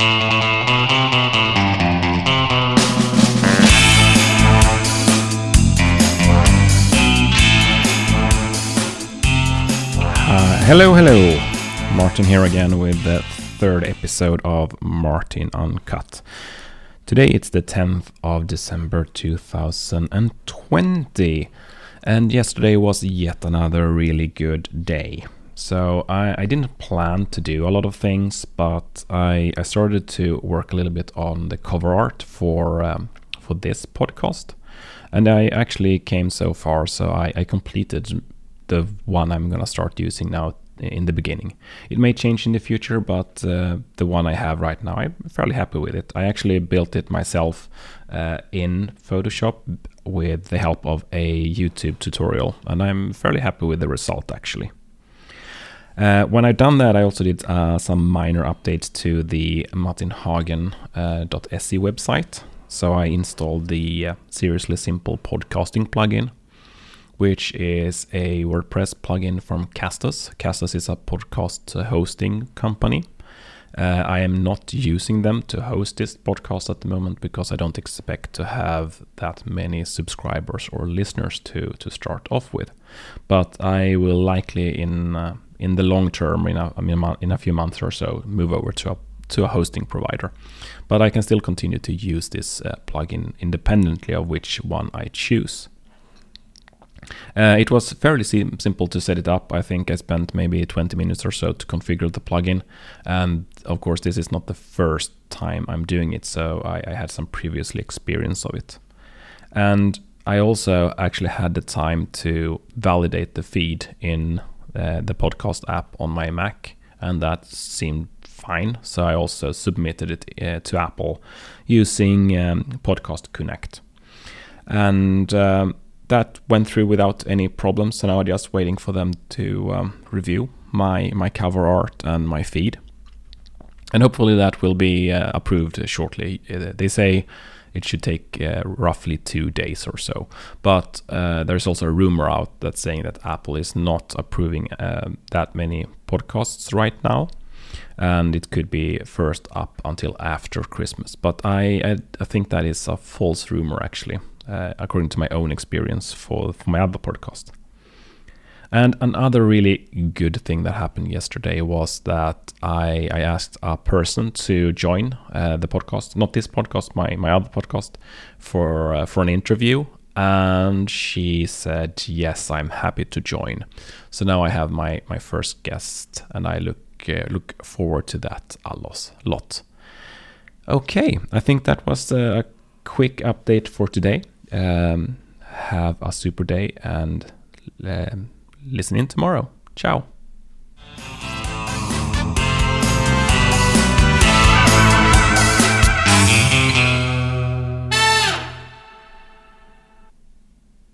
Hello. Martin here again with the third episode of Martin Uncut. Today it's the 10th of December 2020, and yesterday was yet another really good day. So I didn't plan to do a lot of things, but I started to work a little bit on the cover art for this podcast, and I actually came so far, so I completed the one I'm gonna start using now in the beginning. It may change in the future, but the one I have right now, I'm fairly happy with it. I actually built it myself in Photoshop with the help of a YouTube tutorial, and I'm fairly happy with the result actually. When I've done that, I also did some minor updates to the martinhagen.se website. So I installed the Seriously Simple podcasting plugin, which is a WordPress plugin from Castos. Castos is a podcast hosting company. I am not using them to host this podcast at the moment because I don't expect to have that many subscribers or listeners to start off with. But I will likely in the long term, in a few months or so, move over to a hosting provider. But I can still continue to use this plugin independently of which one I choose. It was fairly simple to set it up. I think I spent maybe 20 minutes or so to configure the plugin. And of course, this is not the first time I'm doing it, so I had some previous experience of it. And I also actually had the time to validate the feed in the podcast app on my Mac, and that seemed fine. So I also submitted it to Apple using Podcast Connect. And that went through without any problems, so now I'm just waiting for them to review my cover art and my feed. And hopefully that will be approved shortly. They say it should take roughly 2 days or so. But there's also a rumor out that's saying that Apple is not approving that many podcasts right now. And it could be first up until after Christmas. But I think that is a false rumor actually. According to my own experience for my other podcast. And another really good thing that happened yesterday was that I asked a person to join the podcast, not this podcast, my other podcast, for an interview, and she said yes, I'm happy to join. So now I have my first guest, and I look forward to that a lot. Okay, I think that was a quick update for today. Have a super day and listen in tomorrow. Ciao.